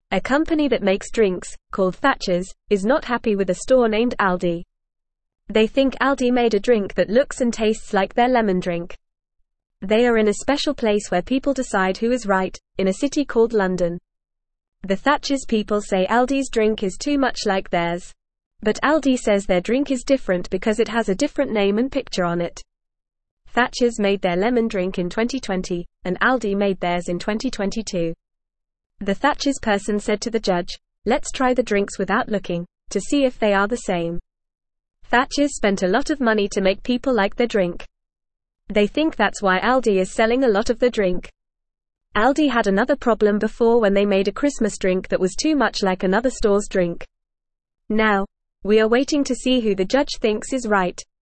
A company that makes drinks, called Thatcher's, is not happy with a store named Aldi. They think Aldi made a drink that looks and tastes like their lemon drink. They are in a special place where people decide who is right, in a city called London. The Thatcher's people say Aldi's drink is too much like theirs. But Aldi says their drink is different because it has a different name and picture on it. Thatcher's made their lemon drink in 2020, and Aldi made theirs in 2022. The Thatcher's person said to the judge, "Let's try the drinks without looking, to see if they are the same." Thatcher's spent a lot of money to make people like their drink. They think that's why Aldi is selling a lot of the drink. Aldi had another problem before when they made a Christmas drink that was too much like another store's drink. Now, we are waiting to see who the judge thinks is right.